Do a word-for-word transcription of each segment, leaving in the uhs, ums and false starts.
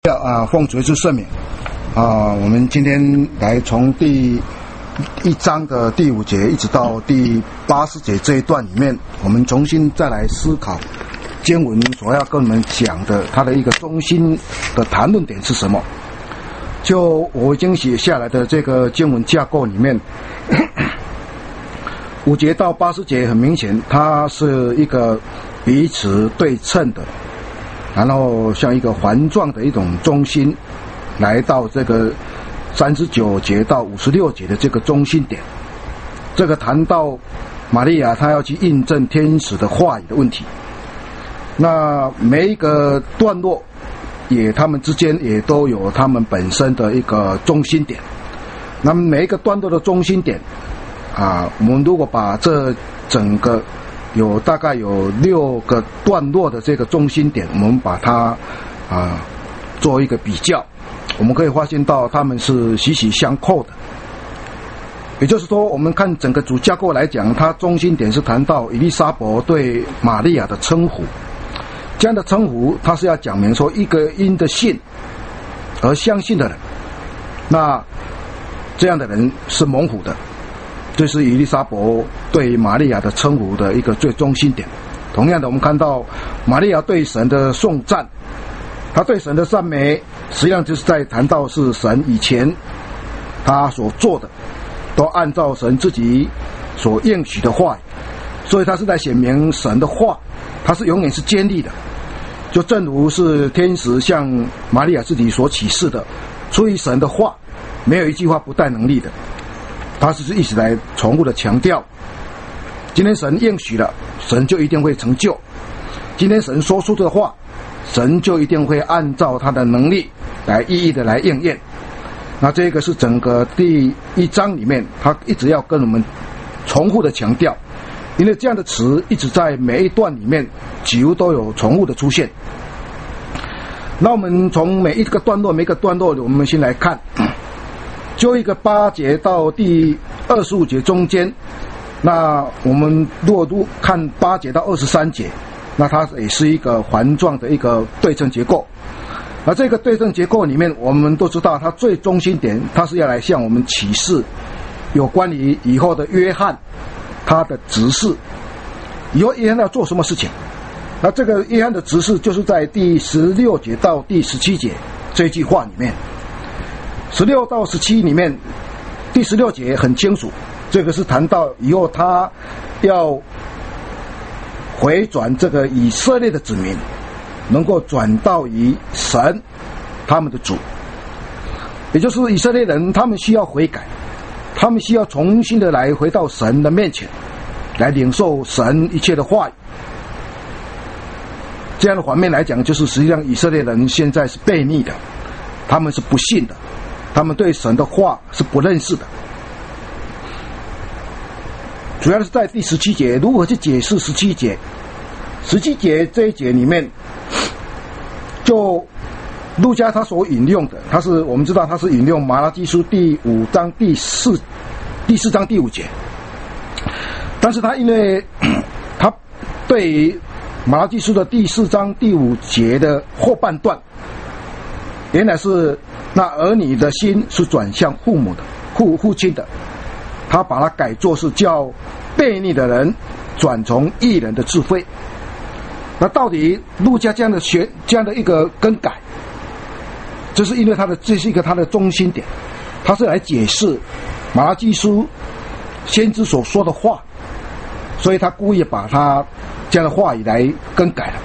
啊，奉主耶稣圣名啊！我们今天来从第一章的第五节一直到第八十节这一段里面，我们重新再来思考经文所要跟我们讲的它的一个中心的谈论点是什么。就我已经写下来的这个经文架构里面，五节到八十节很明显，它是一个彼此对称的。然后像一个环状的一种中心，来到这个三十九节到五十六节的这个中心点，这个谈到玛利亚她要去印证天使的话语的问题。那每一个段落也他们之间也都有他们本身的一个中心点。那么每一个段落的中心点啊，我们如果把这整个有大概有六个段落的这个中心点，我们把它啊做一个比较，我们可以发现到它们是息息相扣的。也就是说，我们看整个主架构来讲，它中心点是谈到以利沙伯对玛利亚的称呼。这样的称呼，它是要讲明说一个因的信而相信的人，那这样的人是蒙福的。这是以利沙伯对玛利亚的称呼的一个最中心点。同样的，我们看到玛利亚对神的颂赞，他对神的赞美，实际上就是在谈到是神以前他所做的都按照神自己所应许的话，所以他是在显明神的话，他是永远是坚立的。就正如是天使向玛利亚自己所启示的，出于神的话，没有一句话不带能力的。他是一直来重复的强调，今天神应许了，神就一定会成就。今天神说出的话，神就一定会按照他的能力来一一的来应验。那这个是整个第一章里面他一直要跟我们重复的强调，因为这样的词一直在每一段里面几乎都有重复的出现。那我们从每一个段落每一个段落我们先来看，就一个八节到第二十五节中间，那我们如果看八节到二十三节，那它也是一个环状的一个对称结构。而这个对称结构里面，我们都知道它最中心点，它是要来向我们启示有关于以后的约翰他的职事，以后约翰要做什么事情。那这个约翰的职事就是在第十六节到第十七节这句话里面。十六到十七里面，第十六节很清楚，这个是谈到以后他要回转这个以色列的子民，能够转到于神他们的主，也就是以色列人，他们需要悔改，他们需要重新的来回到神的面前，来领受神一切的话语。这样的反面来讲，就是实际上以色列人现在是悖逆的，他们是不信的，他们对神的话是不认识的。主要是在第十七节，如何去解释十七节？十七节这一节里面，就路加他所引用的，他是我们知道他是引用马拉基书第五章第四第四章第五节，但是他因为他对于马拉基书的第四章第五节的后半段，原来是那儿女的心是转向父母的父父亲的，他把它改作是叫悖逆的人转从义人的智慧。那到底路加这样的学这样的一个更改，这是因为他的这是一个他的中心点，他是来解释马拉基书先知所说的话，所以他故意把他这样的话语来更改了。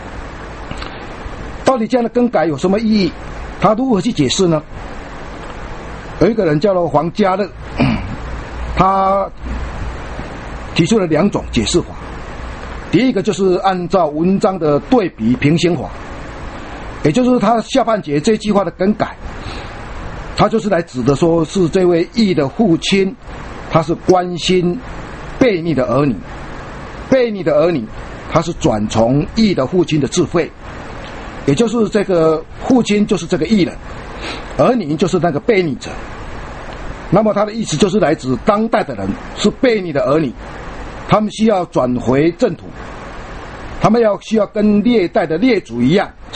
到底这样的更改有什么意义？他如何去解释呢？有一个人叫做黄家乐，他提出了两种解释法。第一个就是按照文章的对比平行法，也就是他下半节这句话的更改，他就是来指的说是这位义的父亲，他是关心悖逆的儿女，悖逆的儿女他是转从义的父亲的智慧，也就是这个父亲就是这个义人，儿女就是那个悖逆者。那么他的意思就是来指当代的人是悖逆的儿女，他们需要转回正途，他们要需要跟历代的列祖一样，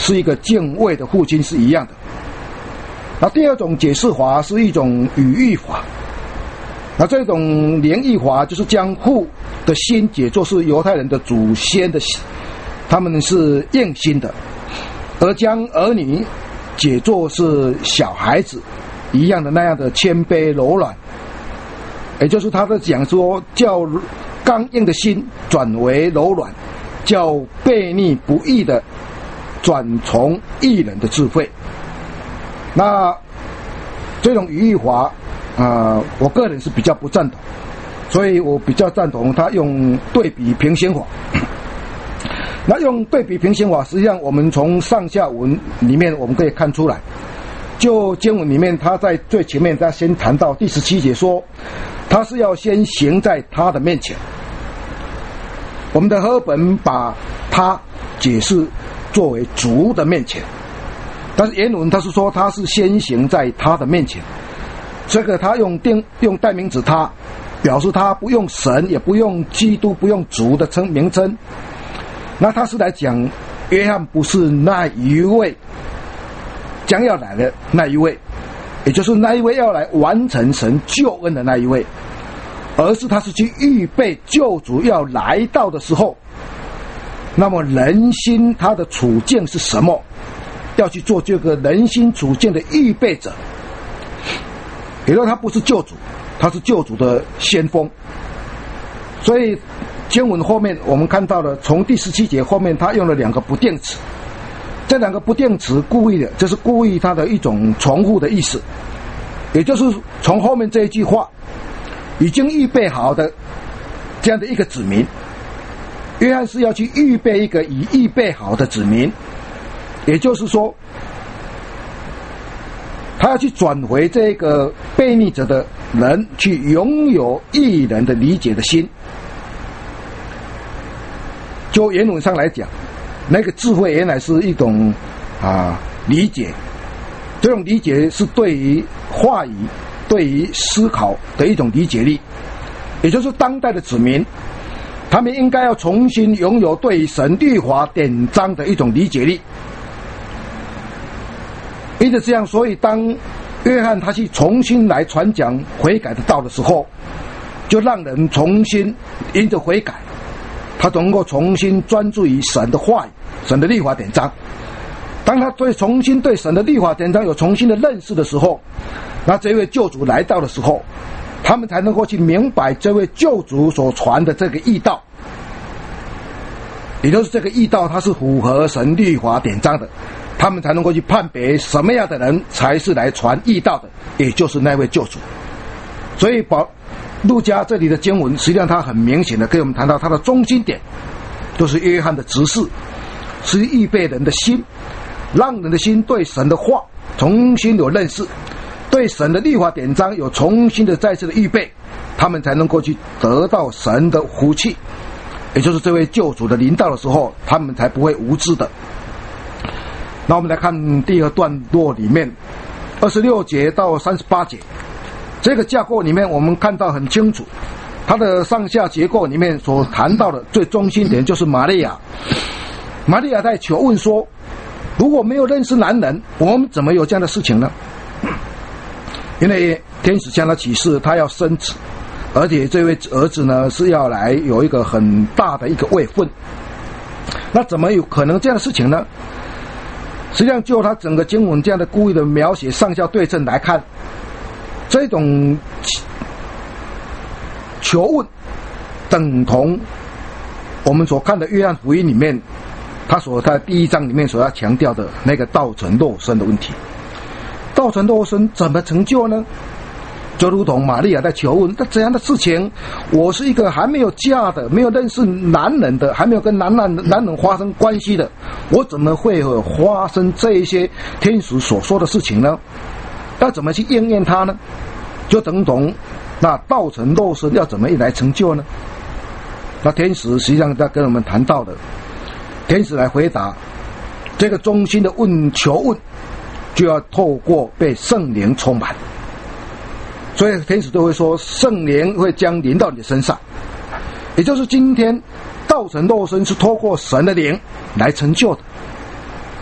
是一个敬畏的父亲是一样的。那第二种解释法是一种语义法，那这种联义法就是将父的心解作是犹太人的祖先的心，他们是硬心的，而将儿女解作是小孩子一样的那样的谦卑柔软，也就是他在讲说叫刚硬的心转为柔软，叫悖逆不义的转从义人的智慧。那这种语义法啊、呃，我个人是比较不赞同，所以我比较赞同他用对比平行法。那用对比平行法，实际上我们从上下文里面我们可以看出来，就经文里面他在最前面他先谈到第十七节说，他是要先行在他的面前。我们的和本把他解释作为主的面前，但是原文他是说他是先行在他的面前，这个他用定用代名词他，表示他不用神也不用基督不用主的称名称。那他是来讲约翰不是那一位将要来的那一位，也就是那一位要来完成神救恩的那一位，而是他是去预备救主要来到的时候，那么人心他的处境是什么，要去做这个人心处境的预备者。也就是他不是救主，他是救主的先锋。所以经文后面我们看到了，从第十七节后面他用了两个不定词，这两个不定词故意的，这是故意他的一种重复的意思，也就是从后面这一句话，已经预备好的这样的一个子民，约翰是要去预备一个已预备好的子民，也就是说他要去转回这个悖逆者的人，去拥有义人的理解的心。就原文上来讲，那个智慧原来是一种啊理解，这种理解是对于话语、对于思考的一种理解力，也就是当代的子民，他们应该要重新拥有对神律法典章的一种理解力。因此这样，所以当约翰他去重新来传讲悔改的道的时候，就让人重新因着悔改，他能够重新专注于神的话语、神的律法典章。当他对重新对神的律法典章有重新的认识的时候，那这位救主来到的时候，他们才能够去明白这位救主所传的这个义道，也就是这个义道它是符合神律法典章的，他们才能够去判别什么样的人才是来传义道的，也就是那位救主。所以保路加这里的经文实际上他很明显的给我们谈到他的中心点，就是约翰的执事是预备人的心，让人的心对神的话重新有认识，对神的律法典章有重新的再次的预备，他们才能够去得到神的福气，也就是这位救主的临到的时候，他们才不会无知的。那我们来看第二段落里面二十六节到三十八节，这个架构里面我们看到很清楚，它的上下结构里面所谈到的最中心点就是玛利亚。玛利亚在求问说，如果没有认识男人，我们怎么有这样的事情呢？因为天使向他启示他要生子，而且这位儿子呢是要来有一个很大的一个位分，那怎么有可能这样的事情呢？实际上就他整个经文这样的故意的描写上下对称来看，这种求问等同我们所看的约翰福音里面他所在第一章里面所要强调的那个道成肉身的问题。道成肉身怎么成就呢？就如同玛利亚在求问，那怎样的事情，我是一个还没有嫁的，没有认识男人的，还没有跟男男男人发生关系的，我怎么会有发生这一些天使所说的事情呢？要怎么去应验它呢？就等同那道成肉身要怎么来成就呢？那天使实际上在跟我们谈到的，天使来回答这个中心的问求问，就要透过被圣灵充满。所以天使都会说圣灵会将临到你的身上，也就是今天道成肉身是透过神的灵来成就的。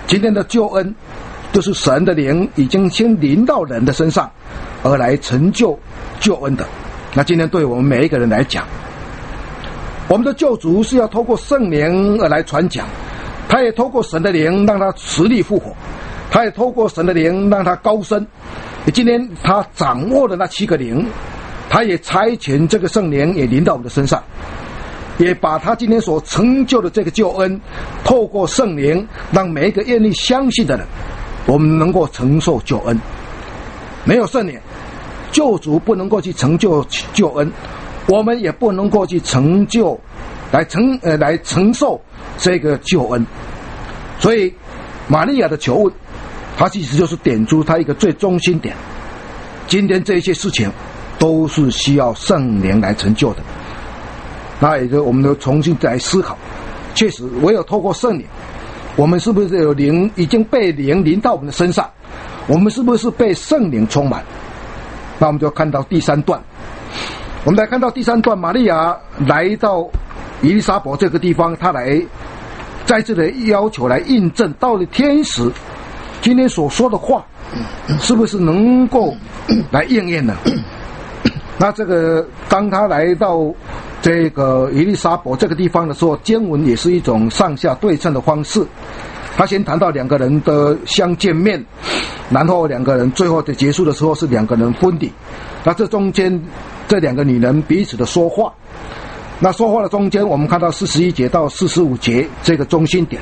今天的救恩就是神的灵已经先临到人的身上，而来成就救恩的。那今天对我们每一个人来讲，我们的救主是要透过圣灵而来传讲，他也透过神的灵让他实力复活，他也透过神的灵让他高升。今天他掌握了那七个灵，他也差遣这个圣灵也临到我们的身上，也把他今天所成就的这个救恩透过圣灵让每一个愿意相信的人，我们能够承受救恩。没有圣灵，救主不能够去成就救恩，我们也不能够去成就来承呃来承受这个救恩。所以玛利亚的求问，它其实就是点出它一个最中心点。今天这些事情都是需要圣灵来成就的。那也就我们就重新来思考，确实唯有透过圣灵，我们是不是有灵已经被灵临到我们的身上，我们是不是被圣灵充满。那我们就看到第三段，我们来看到第三段，玛利亚来到以利沙伯这个地方，她来在这里要求来印证到底天使今天所说的话是不是能够来应验呢？那这个当他来到这个以利沙伯这个地方的时候，经文也是一种上下对称的方式。他先谈到两个人的相见面，然后两个人最后的结束的时候是两个人婚礼。那这中间这两个女人彼此的说话，那说话的中间我们看到四十一节到四十五节这个中心点。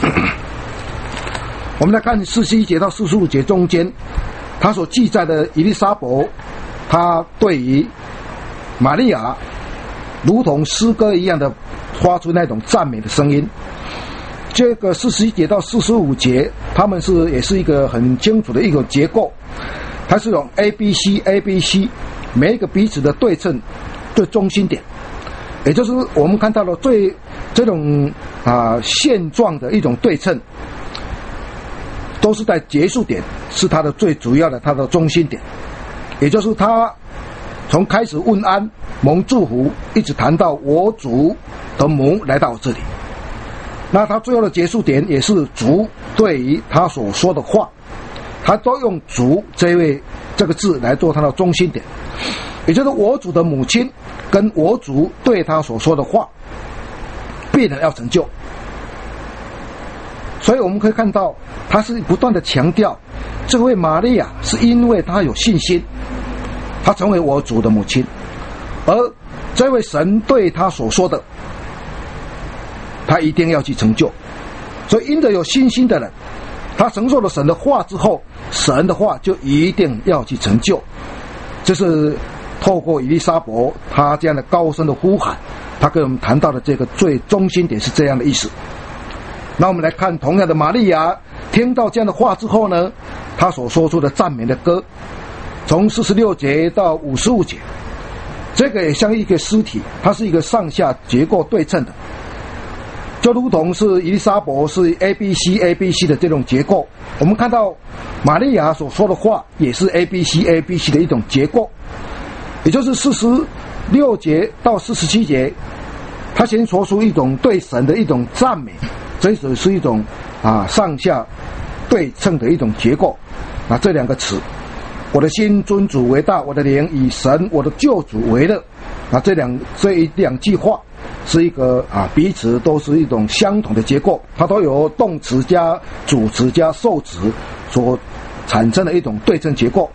我们来看四十一节到四十五节中间，他所记载的以利沙伯，他对于玛利亚如同诗歌一样的发出那种赞美的声音。这个四十一节到四十五节，他们是也是一个很清楚的一个结构，它是用 A B C A B C 每一个彼此的对称最中心点，也就是我们看到了最这种啊现状的一种对称，都是在结束点是它的最主要的它的中心点，也就是他从开始问安蒙祝福，一直谈到我主的母来到这里。那他最后的结束点也是主对于他所说的话，他都用主这位这个字来做他的中心点，也就是我主的母亲跟我主对他所说的话必然要成就。所以我们可以看到他是不断的强调，这位玛利亚是因为他有信心，他成为我主的母亲，而这位神对他所说的他一定要去成就。所以因着有信心的人，他承受了神的话之后，神的话就一定要去成就。这是透过以利沙伯他这样的高声的呼喊，他跟我们谈到的这个最中心点是这样的意思。那我们来看同样的玛利亚听到这样的话之后呢，他所说出的赞美的歌，从四十六节到五十五节，这个也像一个诗体，它是一个上下结构对称的，就如同是以利沙伯是 A B C A B C 的这种结构。我们看到玛利亚所说的话也是 A B C A B C 的一种结构，也就是四十六节到四十七节，他先说出一种对神的一种赞美，这是一种啊上下对称的一种结构。那这两个词，我的心尊主为大，我的灵以神我的救主为乐。那这两这一两句话是一个啊彼此都是一种相同的结构，它都有动词加主词加受词所产生的一种对称结构。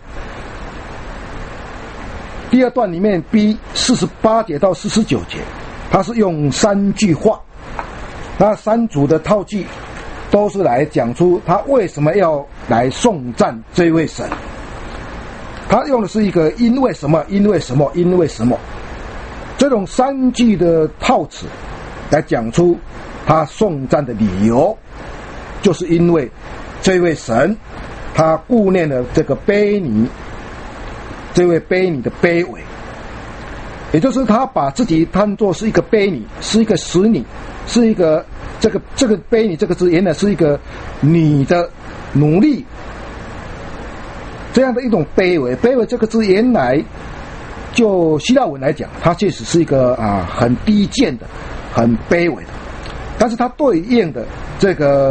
第二段里面 B 四十八节到四十九节，它是用三句话，那三组的套句都是来讲出他为什么要来颂赞这位神。他用的是一个因为什么因为什么因为什么这种三句的套词来讲出他颂赞的理由，就是因为这位神他顾念了这个卑尼，这位卑尼的卑微，也就是他把自己看作是一个卑尼，是一个使女，是一个这个这个卑尼这个字原来是一个女的奴隶，这样的一种卑微。卑微这个字原来就希腊文来讲，它确实是一个啊很低贱的、很卑微的，但是它对应的这个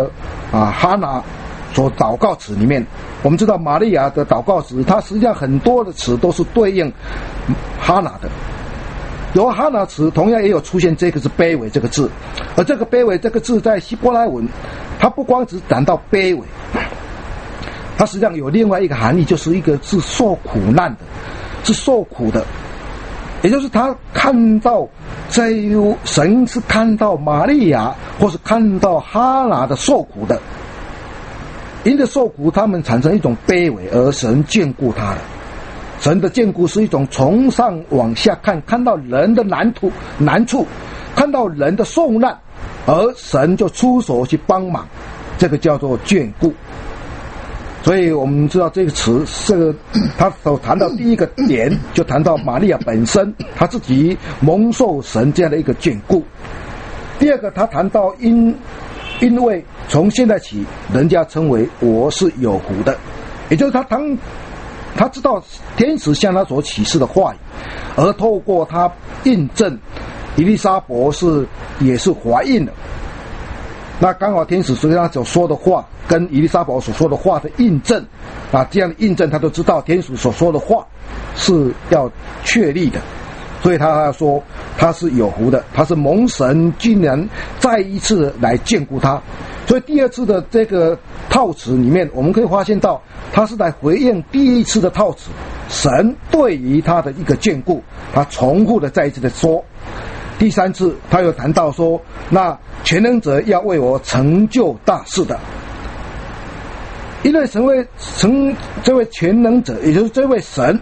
啊哈拿所祷告词里面，我们知道玛利亚的祷告词，它实际上很多的词都是对应哈拿的。有哈拿词同样也有出现这个是卑微这个字，而这个卑微这个字在希伯来文，它不光只谈到卑微，它实际上有另外一个含义，就是一个是受苦难的，是受苦的，也就是他看到在神是看到玛利亚或是看到哈拿的受苦的，因着受苦他们产生一种卑微，而神眷顾他了。神的眷顾是一种从上往下看，看到人的难处难处，看到人的受难，而神就出手去帮忙，这个叫做眷顾。所以我们知道这个词，这个他所谈到第一个点，就谈到玛利亚本身他自己蒙受神这样的一个眷顾。第二个，他谈到因因为从现在起，人家称为我是有福的，也就是他当他知道天使向他所启示的话语，而透过他印证以利沙伯是也是怀孕了。那刚好天使所他所说的话跟以利沙伯所说的话的印证啊，这样的印证他都知道天使所说的话是要确立的，所以他说他是有福的，他是蒙神竟然再一次来眷顾他。所以第二次的这个套词里面，我们可以发现到他是来回应第一次的套词，神对于他的一个眷顾，他重复的再一次的说。第三次他又谈到说，那全能者要为我成就大事的，因为神为成这位全能者，也就是这位神，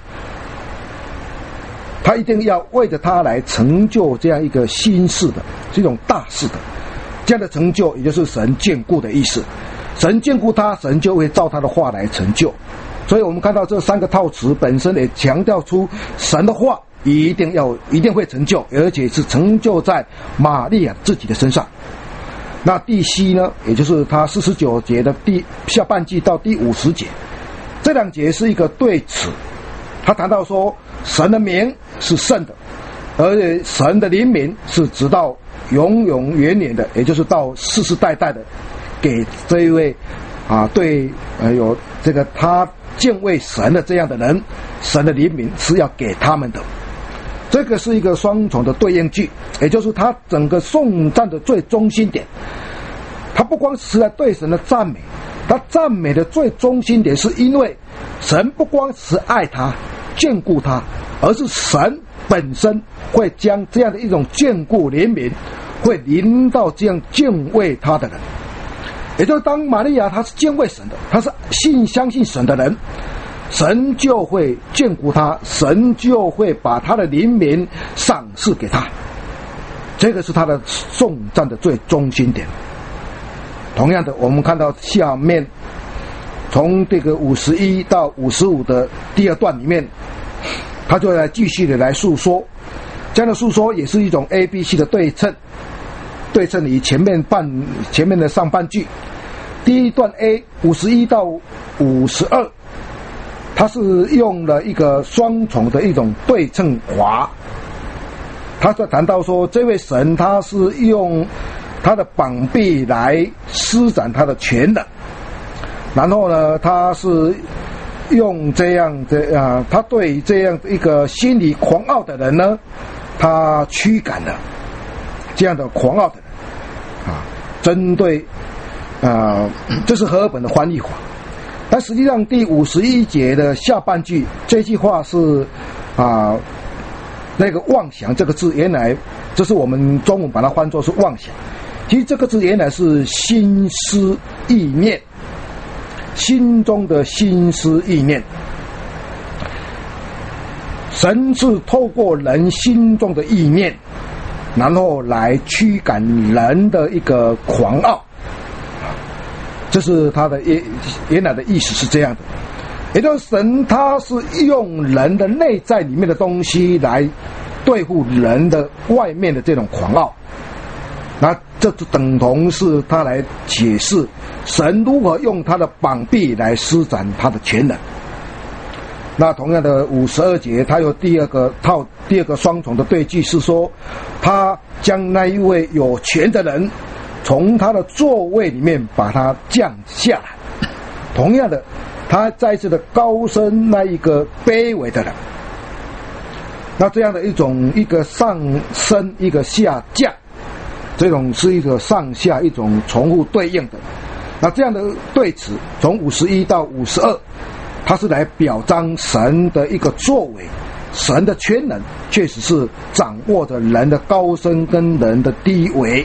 他一定要为着他来成就这样一个新事的，是一种大事的，这样的成就也就是神眷顾的意思。神眷顾他，神就会照他的话来成就。所以我们看到这三个套词本身也强调出神的话一定要一定会成就，而且是成就在玛利亚自己的身上。那第七呢，也就是他四十九节的第下半句到第五十节，这两节是一个对词。他谈到说，神的名是圣的，而且神的怜悯是直到永永远远的，也就是到世世代代的，给这一位啊对呃有这个他敬畏神的这样的人，神的怜悯是要给他们的。这个是一个双重的对应句，也就是他整个颂赞的最中心点。他不光是在对神的赞美，他赞美的最中心点是因为神不光是爱他眷顾他，而是神本身会将这样的一种眷顾怜悯会临到这样敬畏他的人。也就是当玛利亚她是敬畏神的，她是信相信神的人，神就会眷顾他，神就会把他的怜悯赏赐给他。这个是他的颂赞的最中心点。同样的，我们看到下面从这个五十一到五十五的第二段里面，他就来继续的来诉说，这样的诉说也是一种 A B C 的对称，对称于前面半前面的上半句。第一段 A 五十一到五十二，他是用了一个双重的一种对称华。他就谈到说，这位神他是用他的膀臂来施展他的权能，然后呢，他是用这样的啊，他对这样一个心理狂傲的人呢，他驱赶了这样的狂傲的人啊，针对啊，这是和合本的翻译法。但实际上第五十一节的下半句这句话是啊，那个妄想这个字原来这是我们中文把它翻作是妄想，其实这个字原来是心思意念，心中的心思意念。神是透过人心中的意念，然后来驱赶人的一个狂傲，这是他的原来的意思是这样的。也就是神他是用人的内在里面的东西来对付人的外面的这种狂傲，那这就等同是他来解释神如何用他的膀臂来施展他的权能。那同样的五十二节他有第二个套第二个双重的对句，是说他将那一位有权的人从他的座位里面把他降下来。同样的，他再次的高升那一个卑微的人。那这样的一种一个上升一个下降，这种是一个上下一种重复对应的。那这样的对词从五十一到五十二，它是来表彰神的一个作为，神的全能确实是掌握着人的高升跟人的低微。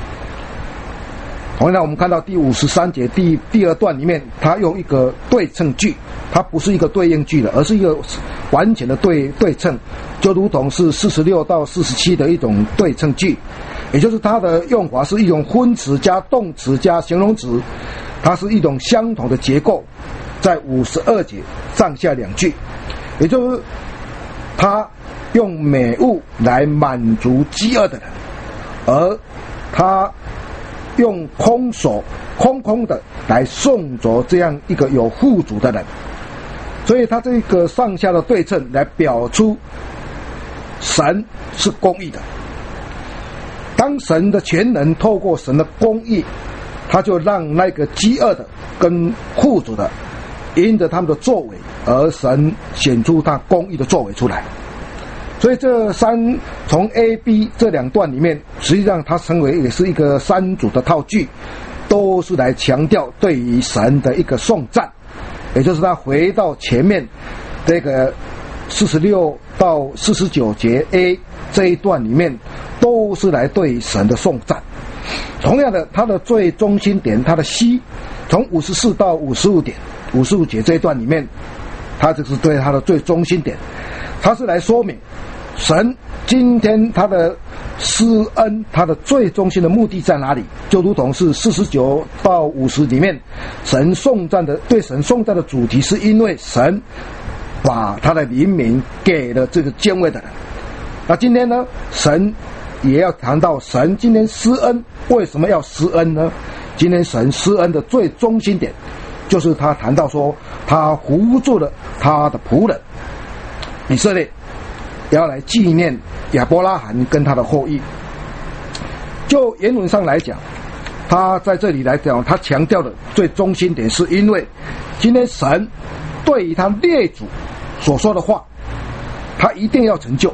同样我们看到第五十三节第第二段里面，他用一个对称句，它不是一个对应句的，而是一个完全的对对称，就如同是四十六到四十七的一种对称句，也就是它的用法是一种分词加动词加形容词，它是一种相同的结构，在五十二节上下两句，也就是他用美物来满足饥饿的人，而他用空手空空的来送走这样一个有富足的人。所以他这个上下的对称来表出神是公义的。当神的全能透过神的公义，他就让那个饥饿的跟富足的因着他们的作为，而神显出他公义的作为出来。所以这三从 A、B 这两段里面，实际上它成为也是一个三组的套句，都是来强调对于神的一个颂赞，也就是他回到前面这个四十六到四十九节 A 这一段里面，都是来对神的颂赞。同样的，它的最中心点，它的 C 从五十四到五十五点五十五节这一段里面，它就是对它的最中心点，它是来说明神今天他的施恩，他的最中心的目的在哪里？就如同是四十九到五十里面，神颂赞的对神颂赞的主题，是因为神把他的灵民给了这个敬畏的人。那今天呢，神也要谈到神今天施恩，为什么要施恩呢？今天神施恩的最中心点，就是他谈到说，他扶助了他的仆人以色列，要来纪念亚伯拉罕跟他的后裔。就原文上来讲，他在这里来讲，他强调的最中心点，是因为今天神对于他列祖所说的话，他一定要成就。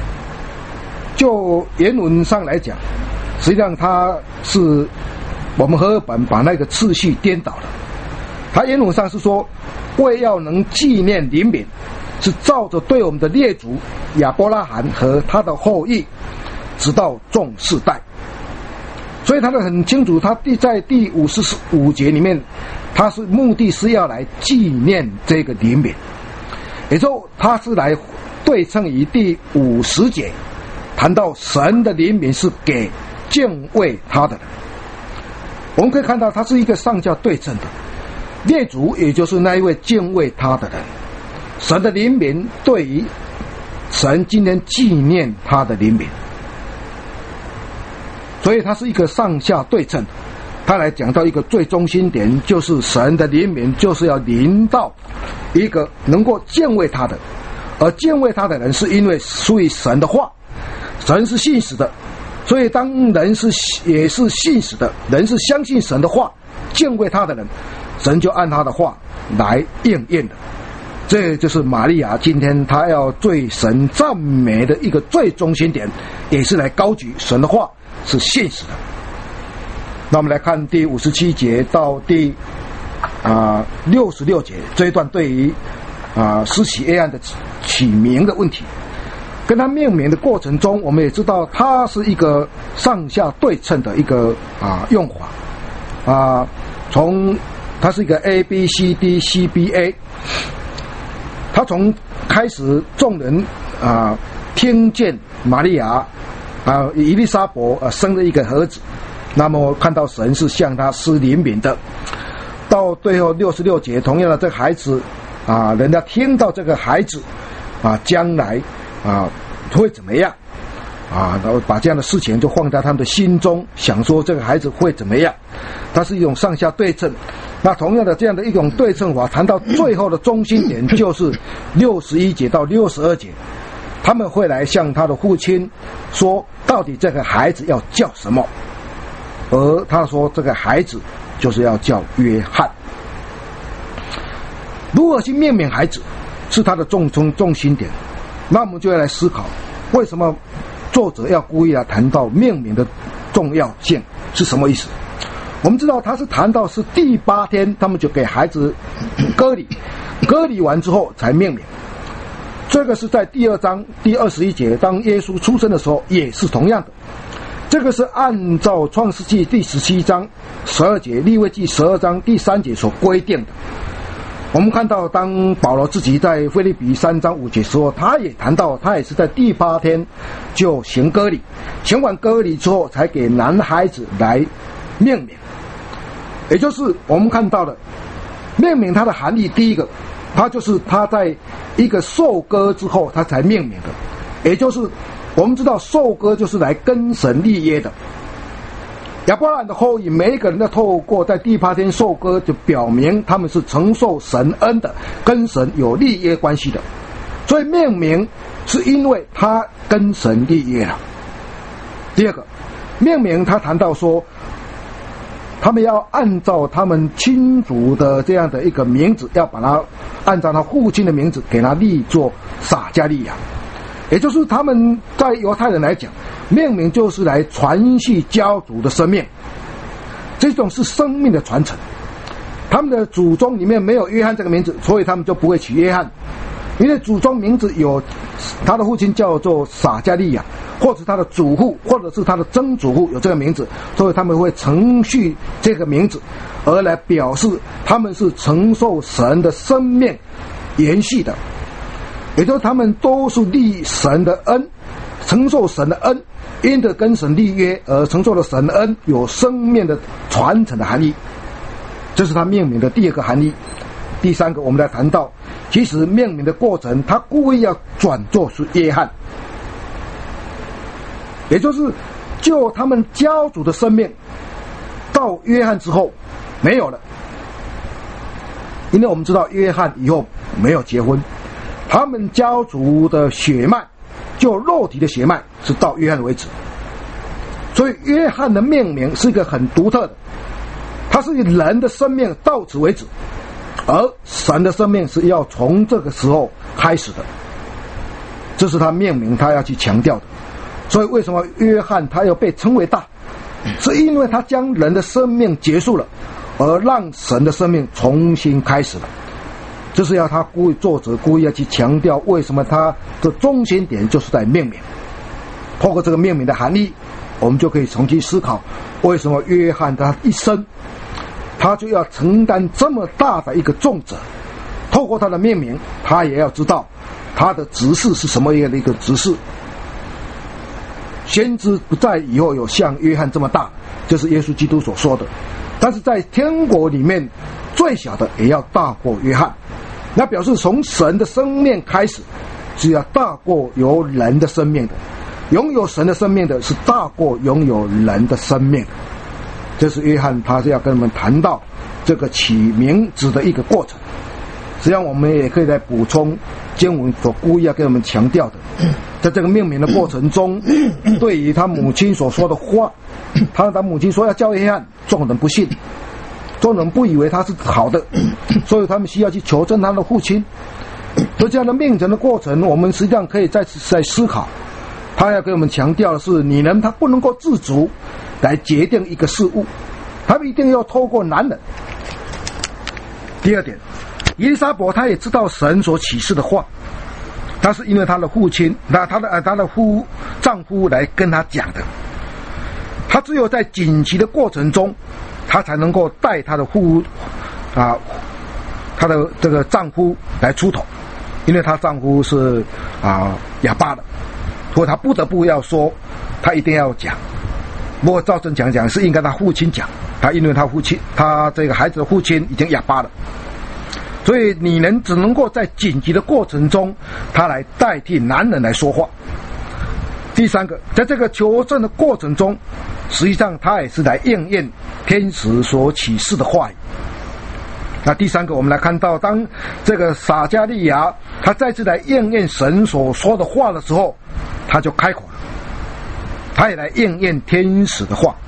就原文上来讲，实际上他是我们和合本把那个次序颠倒了。他原文上是说，为要能纪念灵敏，是照着对我们的列祖亚伯拉罕和他的后裔，直到众世代。所以他的很清楚，他第在第五十五节里面，他是目的是要来纪念这个灵敏，也就他是来对称于第五十节，谈到神的灵敏是给敬畏他的人。我们可以看到，他是一个上下对称的，列祖也就是那一位敬畏他的人，神的灵敏对于神今天纪念他的灵敏，所以它是一个上下对称的。他来讲到一个最中心点，就是神的灵敏就是要临到一个能够敬畏他的，而敬畏他的人是因为属于神的话，神是信实的，所以当人是也是信实的，人是相信神的话，敬畏他的人，神就按他的话来应验的。这就是玛利亚今天她要对神赞美的一个最中心点，也是来高举神的话是现实的。那我们来看第五十七节到第啊六十六节这一段，对于啊施洗约翰的起名的问题，跟他命名的过程中，我们也知道它是一个上下对称的一个啊用法啊，从它是一个 A B C D C B A， 他从开始众人啊听见玛利亚啊以利沙伯啊生了一个儿子，那么看到神是向他施怜悯的，到最后六十六节，同样的这个孩子啊，人家听到这个孩子啊将来啊会怎么样啊，然后把这样的事情就放在他们的心中，想说这个孩子会怎么样，它是一种上下对称。那同样的这样的一种对称法，谈到最后的中心点，就是六十一节到六十二节，他们会来向他的父亲说，到底这个孩子要叫什么？ 而他说这个孩子就是要叫约翰。如何去命名孩子是他的重重重心点，那我们就要来思考，为什么作者要故意来谈到命名的重要性是什么意思？我们知道他是谈到是第八天他们就给孩子割礼，割礼完之后才命名。这个是在第二章第二十一节，当耶稣出生的时候也是同样的。这个是按照创世纪第十七章十二节、利未记十二章第三节所规定的。我们看到当保罗自己在腓立比三章五节时候，他也谈到他也是在第八天就行割礼，行完割礼之后才给男孩子来命名。也就是我们看到的命名它的含义，第一个它就是他在一个受割之后他才命名的，也就是我们知道受割就是来跟神立约的。亚伯拉罕的后裔每一个人都透过在第八天受割，就表明他们是承受神恩的，跟神有立约关系的。所以命名是因为他跟神立约了。第二个命名他谈到说他们要按照他们亲族的这样的一个名字，要把它按照他父亲的名字给他立作撒迦利亚。也就是他们在犹太人来讲，命名就是来传续家族的生命，这种是生命的传承。他们的祖宗里面没有约翰这个名字，所以他们就不会取约翰，因为祖宗名字有他的父亲叫做撒迦利亚，或者他的祖父或者是他的曾祖父有这个名字，所以他们会承续这个名字，而来表示他们是承受神的生命延续的。也就是他们都是立神的恩，承受神的恩，因着跟神立约而承受了神的恩，有生命的传承的含义。这是他命名的第二个含义。第三个我们来谈到，其实命名的过程他故意要转作是约翰，也就是就他们家族的生命到约翰之后没有了。因为我们知道约翰以后没有结婚，他们家族的血脉，就肉体的血脉是到约翰为止，所以约翰的命名是一个很独特的，他是人的生命到此为止，而神的生命是要从这个时候开始的，这是他命名他要去强调的。所以为什么约翰他要被称为大，是因为他将人的生命结束了，而让神的生命重新开始了。这是要他故意作者故意要去强调，为什么他的中心点就是在命名。透过这个命名的含义，我们就可以重新思考，为什么约翰他一生他就要承担这么大的一个重责。透过他的命名，他也要知道他的职事是什么样的一个职事。先知不在以后有像约翰这么大，这是耶稣基督所说的，但是在天国里面最小的也要大过约翰，那表示从神的生命开始是要大过有人的生命的，拥有神的生命的是大过拥有人的生命的。这是约翰他是要跟我们谈到这个起名字的一个过程。实际上我们也可以来补充经文所故意要跟我们强调的，在这个命名的过程中，对于他母亲所说的话，他他母亲说要叫约翰，众人不信，众人不以为他是好的，所以他们需要去求证他的父亲。所以这样的命名的过程，我们实际上可以再再思考，他要跟我们强调的是，女人她不能够自主来决定一个事物，她一定要透过男人。第二点，以利沙伯她也知道神所启示的话，她是因为她的父亲，那她的她的夫丈夫来跟她讲的。她只有在紧急的过程中，她才能够带她的夫啊，她的这个丈夫来出头，因为她丈夫是啊哑巴的，所以她不得不要说，她一定要讲。不过照正讲讲是应该她父亲讲，她因为她父亲，她这个孩子的父亲已经哑巴了，所以女人只能够在紧急的过程中，她来代替男人来说话。第三个，在这个求证的过程中，实际上她也是来应验天使所启示的话语。那第三个，我们来看到，当这个撒迦利亚他再次来应验神所说的话的时候，他就开口了，他也来应验天使的话。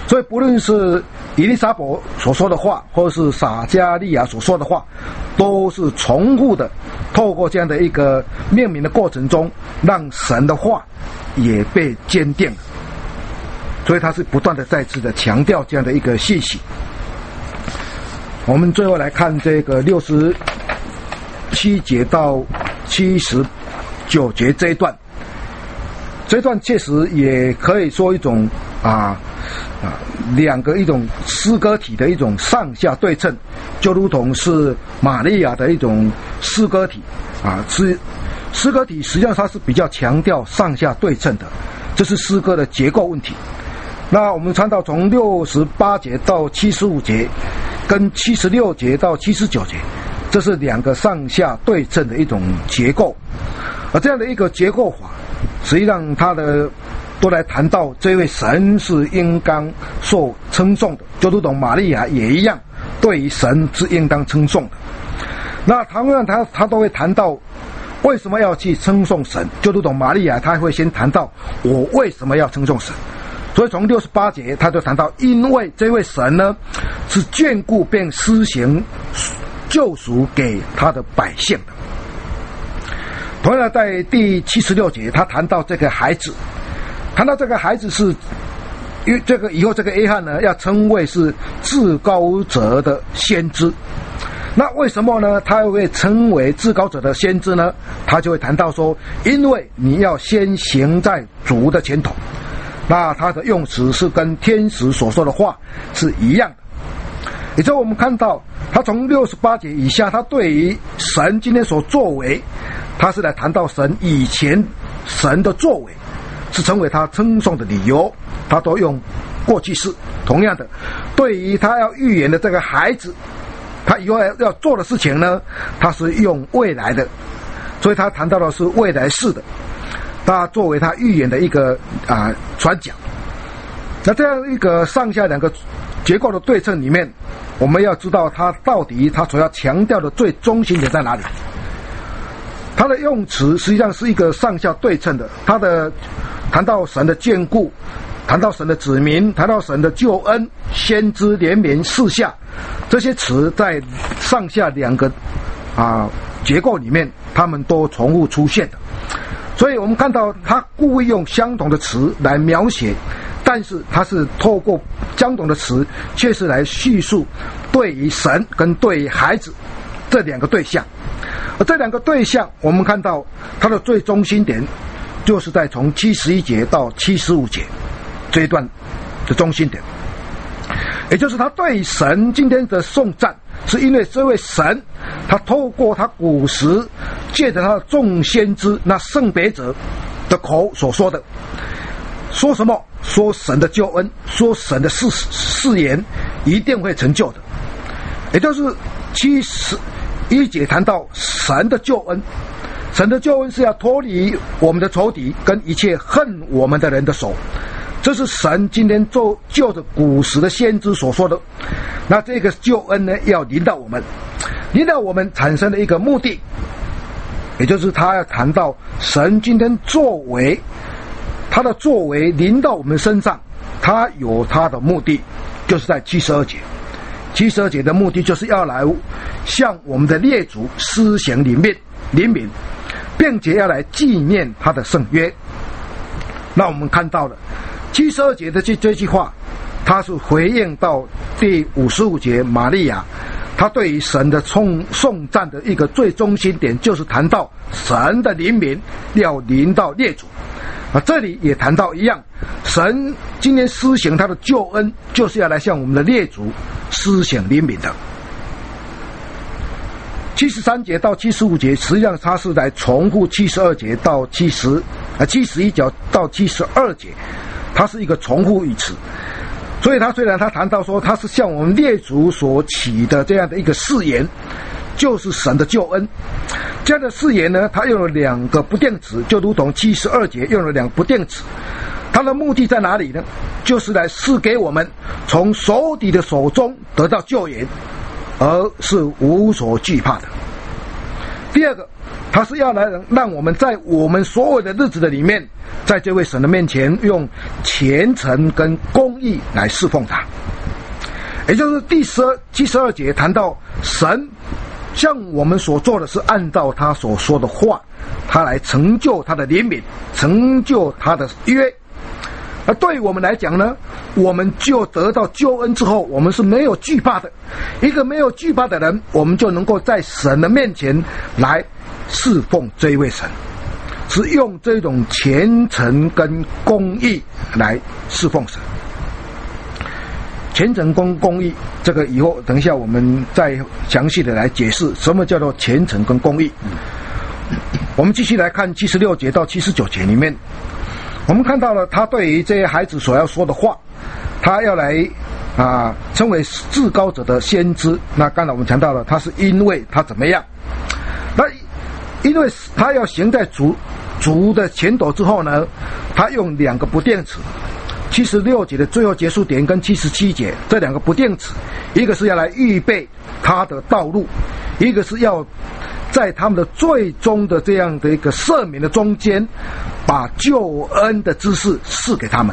所以不论是以利沙伯所说的话，或是撒迦利亚所说的话，都是重复的，透过这样的一个命名的过程中，让神的话也被坚定了。所以他是不断的再次的强调这样的一个信息。我们最后来看这个六十七节到七十九节这一段，这一段确实也可以说一种啊啊两个一种诗歌体的一种上下对称，就如同是玛利亚的一种诗歌体啊，诗诗歌体实际上它是比较强调上下对称的，这是诗歌的结构问题。那我们看到从六十八节到七十五节，跟七十六节到七十九节，这是两个上下对称的一种结构。而这样的一个结构法，实际上它的都来谈到这位神是应当受称颂的，就如同玛利亚也一样，对于神是应当称颂的。那同样他他都会谈到为什么要去称颂神，就如同玛利亚他会先谈到我为什么要称颂神。所以从六十八节他就谈到，因为这位神呢是眷顾并施行救赎给他的百姓的。同样在第七十六节他谈到这个孩子，谈到这个孩子是因为这个以后这个约翰呢要称为是至高者的先知。那为什么呢他会称为至高者的先知呢？他就会谈到说，因为你要先行在主的前头。那他的用词是跟天使所说的话是一样的。也就是我们看到他从六十八节以下，他对于神今天所作为，他是来谈到神以前神的作为是成为他称颂的理由，他都用过去式。同样的，对于他要预言的这个孩子，他以后要做的事情呢，他是用未来的，所以他谈到的是未来式的，他作为他预言的一个啊传讲。那这样一个上下两个结构的对称里面，我们要知道他到底他所要强调的最中心点在哪里。他的用词实际上是一个上下对称的，他的谈到神的眷顾，谈到神的子民，谈到神的救恩、先知怜悯、赐下，这些词在上下两个啊结构里面他们都重复出现的。所以我们看到他故意用相同的词来描写，但是他是透过相同的词却是来叙述对于神跟对于孩子这两个对象。而这两个对象我们看到它的最中心点就是在从七十一节到七十五节这一段的中心点，也就是他对神今天的颂赞，是因为这位神他透过他古时借着他的众先知那圣别者的口所说的，说什么？说神的救恩，说神的誓誓言一定会成就的。也就是七十一节谈到神的救恩，神的救恩是要脱离我们的仇敌跟一切恨我们的人的手，这是神今天就就着古时的先知所说的。那这个救恩呢，要临到我们，临到我们产生的一个目的，也就是他要谈到神今天作为，他的作为临到我们身上，他有他的目的，就是在七十二节。七十二节的目的就是要来向我们的列祖施行怜悯怜悯，并且要来纪念他的圣约。那我们看到了七十二节的这这句话，它是回应到第五十五节玛利亚他对于神的颂颂赞的一个最中心点，就是谈到神的怜悯要临到列祖啊，这里也谈到一样，神今天施行他的救恩，就是要来向我们的列祖施行怜悯的。七十三节到七十五节，实际上它是来重复七十二节到七十啊七十一节到七十二节，它是一个重复语词。所以他虽然他谈到说他是向我们列祖所起的这样的一个誓言，就是神的救恩，这样的誓言呢，他用了两个不定词，就如同七十二节用了两个不定词。他的目的在哪里呢？就是来赐给我们从仇敌的手中得到救援，而是无所惧怕的。第二个，他他是要来让我们在我们所有的日子的里面，在这位神的面前用虔诚跟公义来侍奉他。也就是第十二七十二节谈到神像我们所做的是按照他所说的话，他来成就他的怜悯，成就他的约。而对于我们来讲呢，我们就得到救恩之后，我们是没有惧怕的。一个没有惧怕的人，我们就能够在神的面前来侍奉这一位神，是用这种虔诚跟公义来侍奉神。虔诚跟公义，这个以后等一下我们再详细的来解释什么叫做虔诚跟公义。我们继续来看七十六节到七十九节里面，我们看到了他对于这些孩子所要说的话，他要来啊称为至高者的先知。那刚才我们谈到了，他是因为他怎么样？那因为他要行在主主的前斗之后呢，他用两个不定词。七十六节的最后结束点跟七十七节这两个不定词，一个是要来预备他的道路，一个是要在他们的最终的这样的一个赦免的中间，把救恩的知识赐给他们。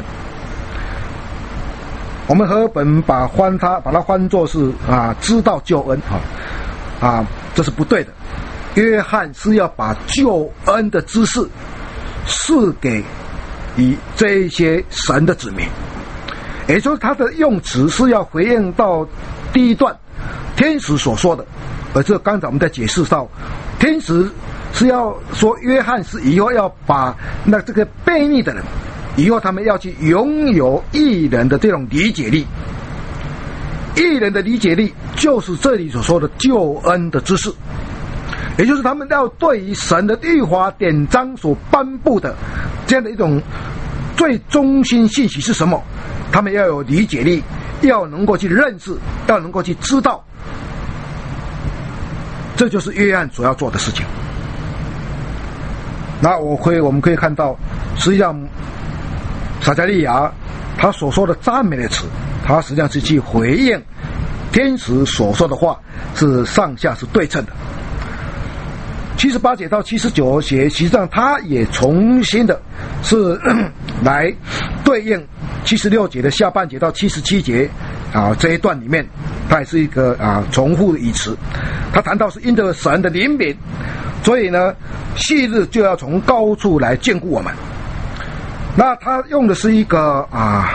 我们和本把翻它把它翻作是啊知道救恩啊啊，这是不对的。约翰是要把救恩的知识赐给以这一些神的子民，也就是他的用词是要回应到第一段天使所说的。而这刚才我们在解释到，天使是要说约翰是以后要把那这个悖逆的人，以后他们要去拥有义人的这种理解力。义人的理解力就是这里所说的救恩的知识，也就是他们要对于神的律法典章所颁布的这样的一种最中心信息是什么，他们要有理解力，要能够去认识，要能够去知道。这就是约翰所要做的事情。那我可以我们可以看到，实际上撒迦利亚他所说的赞美的词，他实际上是去回应天使所说的话，是上下是对称的。七十八节到七十九节，实际上他也重新的是来对应七十六节的下半节到七十七节啊这一段里面，它也是一个啊重复的语词。他谈到是因着神的怜悯，所以呢昔日就要从高处来眷顾我们。那他用的是一个啊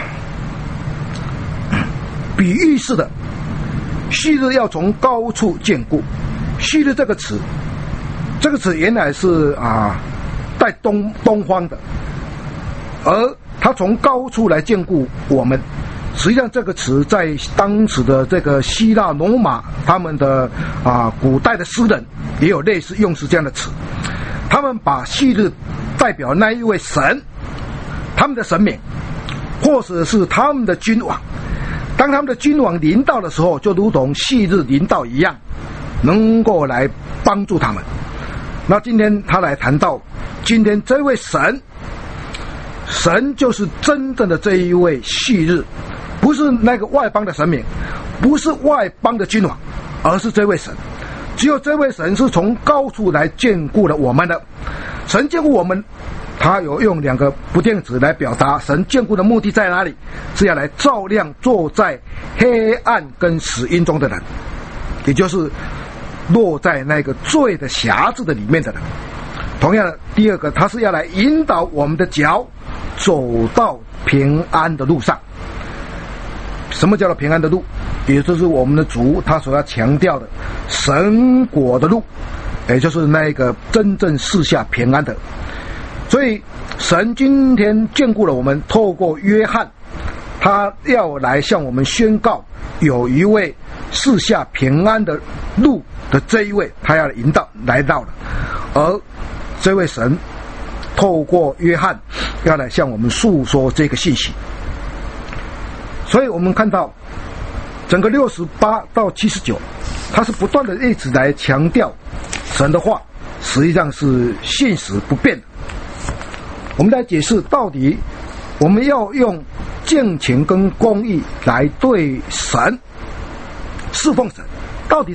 比喻式的，昔日要从高处眷顾。昔日这个词这个词原来是啊带东东方的，而他从高处来眷顾我们。实际上这个词在当时的这个希腊罗马他们的啊古代的诗人也有类似用是这样的词，他们把昔日代表那一位神，他们的神明，或者是他们的君王。当他们的君王临到的时候，就如同昔日临到一样，能够来帮助他们。那今天他来谈到，今天这位神，神就是真正的这一位昔日，不是那个外邦的神明，不是外邦的君王，而是这位神。只有这位神是从高处来眷顾了我们的。神眷顾我们，他有用两个不定词来表达神眷顾的目的在哪里，是要来照亮坐在黑暗跟死荫中的人，也就是落在那个罪的匣子的里面的人。同样的，第二个，他是要来引导我们的脚走到平安的路上。什么叫做平安的路？也就是我们的主他所要强调的神国的路，也就是那个真正赐下平安的。所以神今天眷顾了我们，透过约翰，他要来向我们宣告，有一位赐下平安的路的这一位，他要引导来到了。而这位神透过约翰要来向我们诉说这个信息。所以我们看到整个六十八到七十九，他是不断的一直来强调神的话实际上是信实不变的。我们来解释到底我们要用敬虔跟公义来对神侍奉神，到底他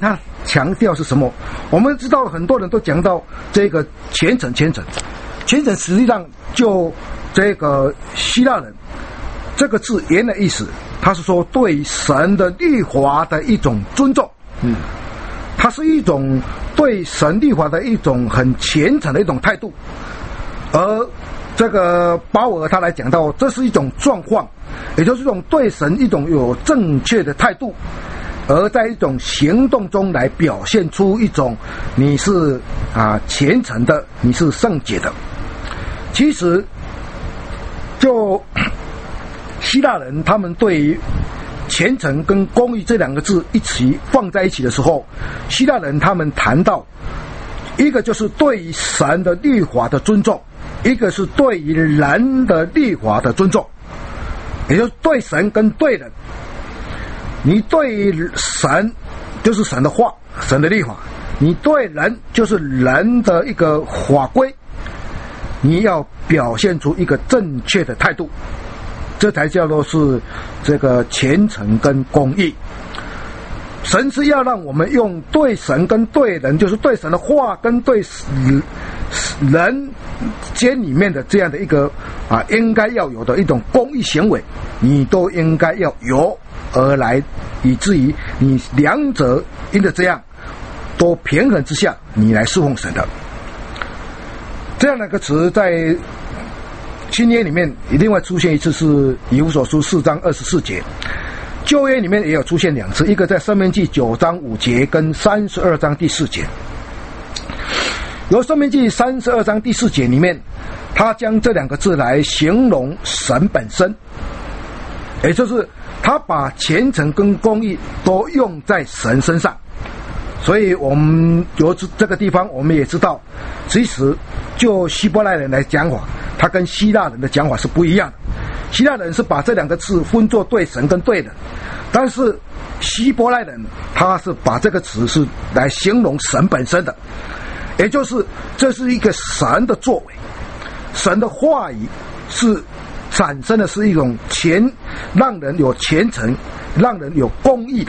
强调是什么？我们知道很多人都讲到这个虔诚，虔诚，虔诚实际上就这个希腊人这个字原的意思，它是说对神的律法的一种尊重，嗯，它是一种对神律法的一种很虔诚的一种态度。而这个鲍尔他来讲到，这是一种状况，也就是一种对神一种有正确的态度，而在一种行动中来表现出一种你是啊虔诚的，你是圣洁的。其实就希腊人他们对于虔诚跟公义这两个字一起放在一起的时候，希腊人他们谈到一个就是对于神的律法的尊重，一个是对于人的律法的尊重，也就是对神跟对人。你对神就是神的话，神的律法；你对人就是人的一个法规，你要表现出一个正确的态度，这才叫做是这个虔诚跟公义。神是要让我们用对神跟对人，就是对神的话跟对人间里面的这样的一个啊，应该要有的一种公益行为，你都应该要有，而来以至于你两者因着这样都平衡之下，你来侍奉神的。这样的一个词在新约里面另外出现一次，是以弗所书四章二十四节。旧约里面也有出现两次，一个在申命记九章五节跟三十二章第四节。由申命记三十二章第四节里面，他将这两个字来形容神本身，也就是他把虔诚跟公义都用在神身上。所以我们由这个地方我们也知道，其实就希伯来人来讲法，他跟希腊人的讲法是不一样的。希腊人是把这两个字分作对神跟对人，但是希伯来人他是把这个词是来形容神本身的，也就是这是一个神的作为，神的话语是产生的是一种虔，让人有虔诚，让人有公义的。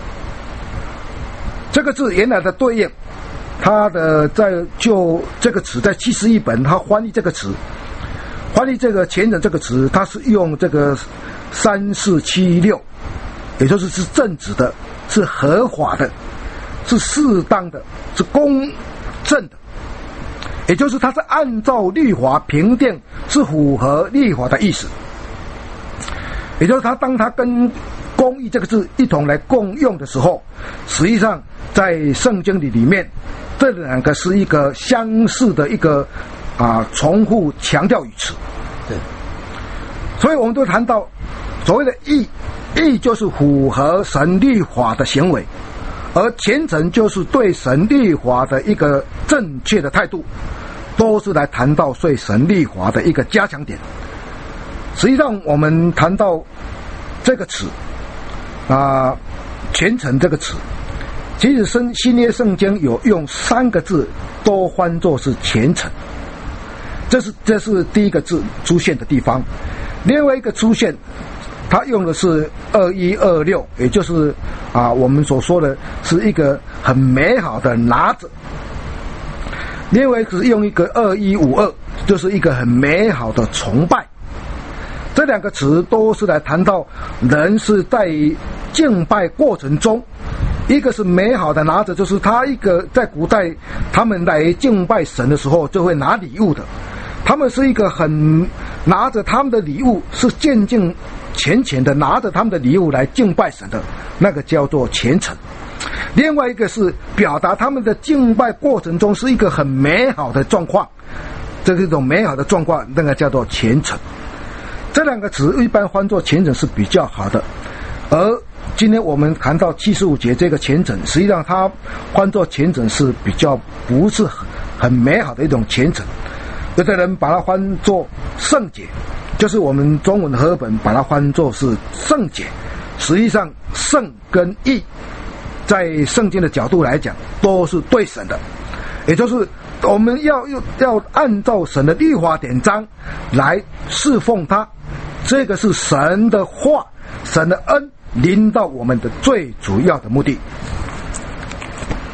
这个字原来的对应，它的在就这个词在七十译本，它翻译这个词，翻译这个虔诚这个词，它是用这个三四七六，也就是是正直的，是合法的，是适当的，是公正的，也就是它是按照律法评定，是符合律法的意思。也就是它当它跟公义这个字一同来共用的时候，实际上在圣经里里面，这两个是一个相似的一个啊重复强调语词。对，所以我们都谈到所谓的义，义就是符合神律法的行为，而虔诚就是对神律法的一个正确的态度，都是来谈到对神律法的一个加强点。实际上我们谈到这个词啊，虔诚这个词，其实新新约圣经有用三个字都翻作是虔诚，这是这是第一个字出现的地方。另外一个出现，他用的是二一二六，也就是啊我们所说的是一个很美好的拿着。另外是用一个二一五二，就是一个很美好的崇拜。这两个词都是来谈到人是在敬拜过程中，一个是美好的拿着，就是他一个在古代他们来敬拜神的时候就会拿礼物的，他们是一个很拿着他们的礼物，是渐进虔虔的拿着他们的礼物来敬拜神的，那个叫做虔诚。另外一个是表达他们的敬拜过程中是一个很美好的状况，这是一种美好的状况，那个叫做虔诚。这两个词一般翻作虔诚是比较好的，而今天我们谈到七十五节这个虔诚，实际上它翻作虔诚是比较不是很美好的一种虔诚。有的人把它翻作圣洁，就是我们中文和本把它翻作是圣洁，实际上圣跟义在圣经的角度来讲都是对神的，也就是我们要要按照神的律法典章来侍奉他，这个是神的话，神的恩临到我们的最主要的目的。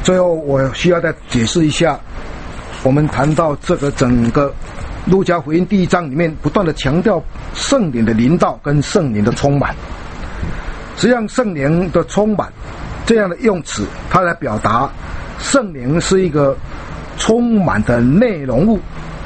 最后我需要再解释一下，我们谈到这个整个路加福音第一章里面不断的强调圣灵的临到跟圣灵的充满。实际上圣灵的充满这样的用词，它来表达圣灵是一个充满的内容物，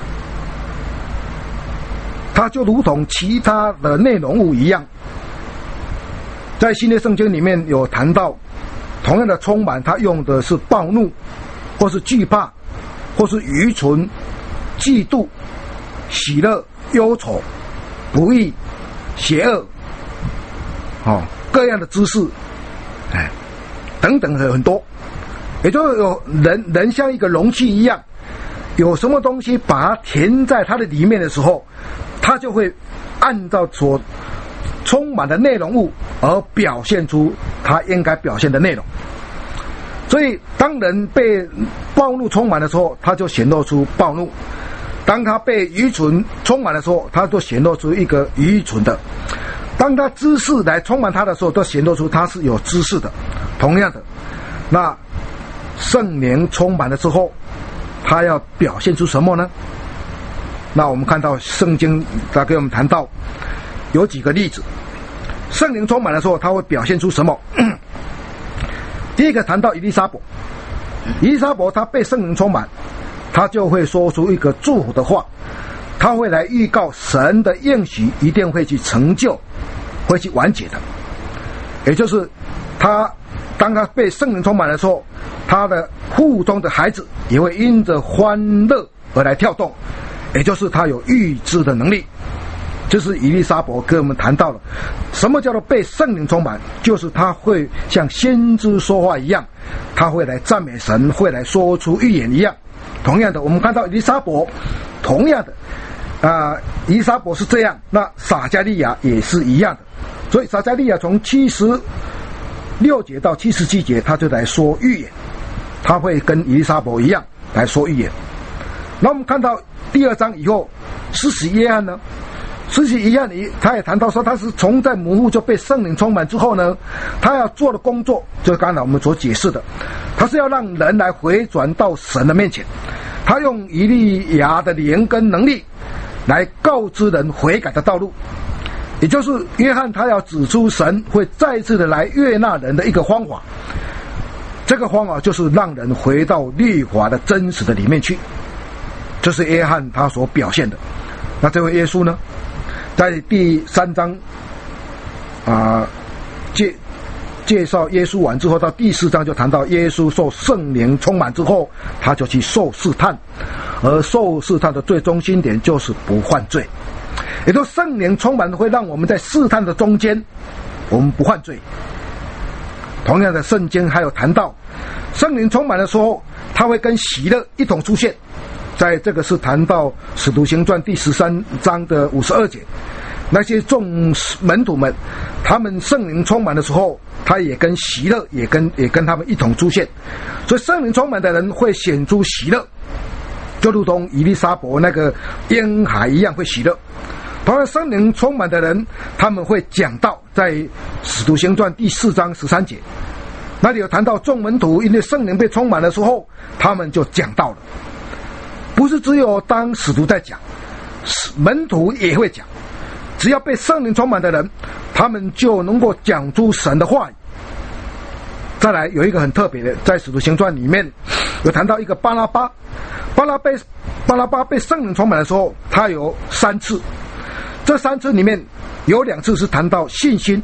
它就如同其他的内容物一样。在新约圣经里面有谈到同样的充满，它用的是暴怒或是惧怕或是愚蠢、嫉妒、喜乐、忧愁、不义、邪恶，哦，各样的知识，哎，等等的很多。也就是有人人像一个容器一样，有什么东西把它填在它的里面的时候，它就会按照所充满的内容物而表现出它应该表现的内容。所以当人被暴怒充满的时候，他就显露出暴怒；当他被愚蠢充满的时候，他就显露出一个愚蠢的；当他知识来充满他的时候，都显露出他是有知识的。同样的，那圣灵充满了之后，他要表现出什么呢？那我们看到圣经他给我们谈到有几个例子，圣灵充满的时候他会表现出什么？第一个谈到以利沙伯，以利沙伯他被圣灵充满，他就会说出一个祝福的话，他会来预告神的应许一定会去成就，会去完结的。也就是他当他被圣灵充满的时候，他的腹中的孩子也会因着欢乐而来跳动，也就是他有预知的能力。就是以利沙伯跟我们谈到了什么叫做被圣灵充满，就是他会像先知说话一样，他会来赞美神，会来说出预言一样。同样的，我们看到以利沙伯，同样的啊、呃，以利沙伯是这样，那撒迦利亚也是一样的。所以撒迦利亚从七十六节到七十七节，他就来说预言，他会跟以利沙伯一样来说预言。那我们看到第二章以后，施洗约翰呢？施洗约翰里，他也谈到说，他是从在母腹就被圣灵充满之后呢，他要做的工作，就是刚才我们所解释的，他是要让人来回转到神的面前。他用以利亚的灵跟能力来告知人悔改的道路，也就是约翰他要指出神会再次的来悦纳人的一个方法。这个方法就是让人回到律法的真实的里面去，这是约翰他所表现的。那这位耶稣呢，在第三章啊、呃、介介绍耶稣完之后，到第四章就谈到耶稣受圣灵充满之后，他就去受试探，而受试探的最中心点就是不犯罪。也就是圣灵充满会让我们在试探的中间，我们不犯罪。同样的，圣经还有谈到圣灵充满的时候，他会跟喜乐一同出现。在这个是谈到使徒行传第十三章的五十二节，那些众门徒们，他们圣灵充满的时候，他也跟喜乐也跟也跟他们一同出现。所以圣灵充满的人会显出喜乐，就如同以利沙伯那个婴孩一样会喜乐。同样圣灵充满的人，他们会讲道，在使徒行传第四章十三节，那里有谈到众门徒因为圣灵被充满的时候，他们就讲道了。不是只有当使徒在讲，门徒也会讲。只要被圣灵充满的人，他们就能够讲出神的话语。再来有一个很特别的，在使徒行传里面有谈到一个巴拉巴，巴拉被巴拉巴被圣灵充满的时候，他有三次，这三次里面有两次是谈到信心，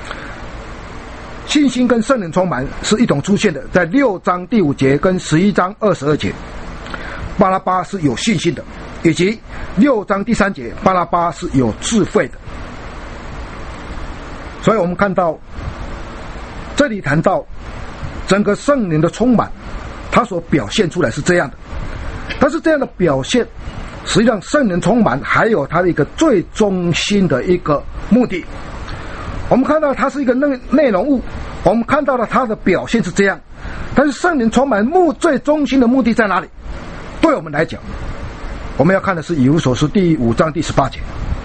信心跟圣灵充满是一同出现的，在六章第五节跟十一章二十二节。巴拉巴是有信心的，以及六章第三节，巴拉巴是有智慧的。所以我们看到这里谈到整个圣灵的充满，它所表现出来是这样的。但是这样的表现，实际上圣灵充满还有它的一个最中心的一个目的。我们看到它是一个内内容物，我们看到了它的表现是这样，但是圣灵充满目最中心的目的在哪里？对我们来讲，我们要看的是以弗所书第五章第十八节。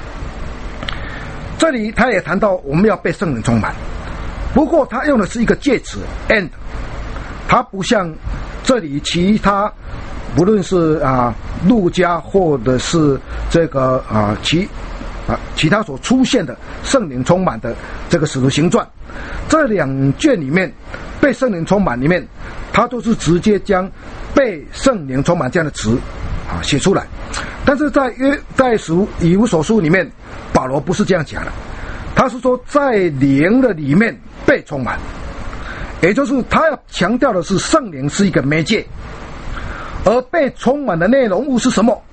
这里他也谈到我们要被圣灵充满，不过他用的是一个介词 and， 它不像这里其他，不论是啊路加或者是这个啊其啊其他所出现的圣灵充满的这个使徒行传，这两卷里面被圣灵充满里面，它都是直接将被圣灵充满这样的词啊写出来。但是在约在书以弗所书里面，保罗不是这样讲的，他是说在灵的里面被充满，也就是他要强调的是圣灵是一个媒介，而被充满的内容物是什么？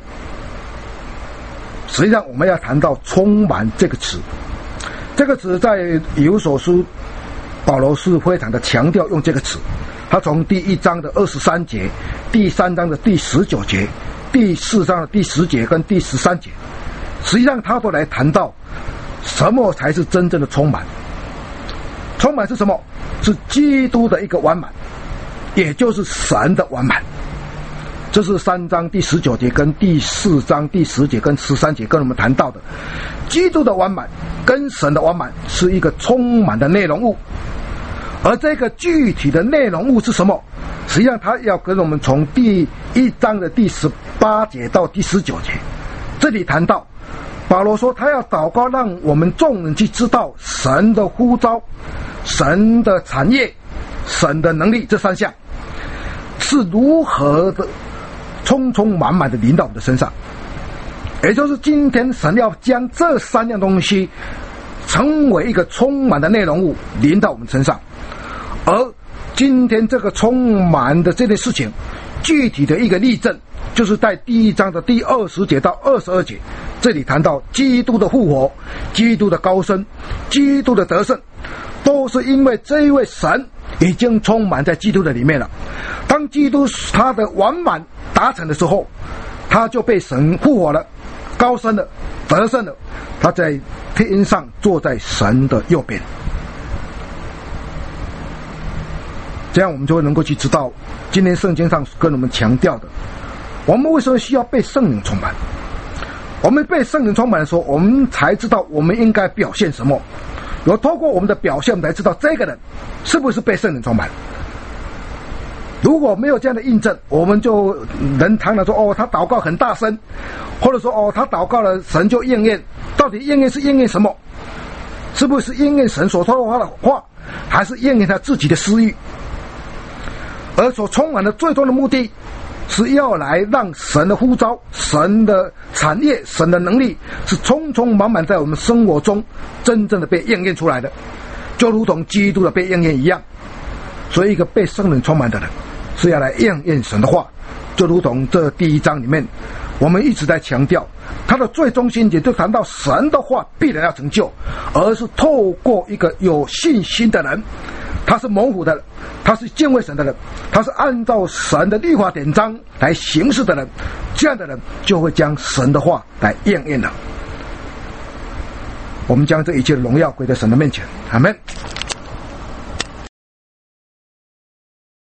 实际上我们要谈到充满这个词，这个词在以弗所书保罗是非常的强调用这个词，他从第一章的二十三节，第三章的第十九节，第四章的第十节跟第十三节，实际上他都来谈到什么才是真正的充满。充满是什么？是基督的一个完满，也就是神的完满。这是三章第十九节跟第四章第十节跟十三节跟我们谈到的，基督的完满跟神的完满是一个充满的内容物，而这个具体的内容物是什么？实际上他要跟我们从第一章的第十八节到第十九节，这里谈到保罗说他要祷告，让我们众人去知道神的呼召、神的产业、神的能力，这三项是如何的充充满满的临到我们的身上。也就是今天神要将这三样东西成为一个充满的内容物临到我们身上，而今天这个充满的这件事情具体的一个例证，就是在第一章的第二十节到二十二节，这里谈到基督的复活、基督的高升、基督的得胜，都是因为这一位神已经充满在基督的里面了。当基督他的完满达成的时候，他就被神复活了、高升了、得胜了，他在天上坐在神的右边。这样我们就会能够去知道今天圣经上跟我们强调的，我们为什么需要被圣灵充满。我们被圣灵充满的时候，我们才知道我们应该表现什么，有透过我们的表现，我们才知道这个人是不是被圣灵充满。如果没有这样的印证，我们就能常常说哦，他祷告很大声，或者说哦，他祷告了神就应验。到底应验是应验什么？是不是应验神所说的话，还是应验他自己的私欲？而所充满的最终的目的是要来让神的呼召、神的产业、神的能力是充充满满在我们生活中真正的被应验出来的，就如同基督的被应验一样。所以一个被圣灵充满的人是要来应验神的话，就如同这第一章里面我们一直在强调，它的最中心点就谈到神的话必然要成就，而是透过一个有信心的人，他是蒙福的人，他是敬畏神的人，他是按照神的律法典章来行事的人，这样的人就会将神的话来应验了。我们将这一切的荣耀归在神的面前，阿们。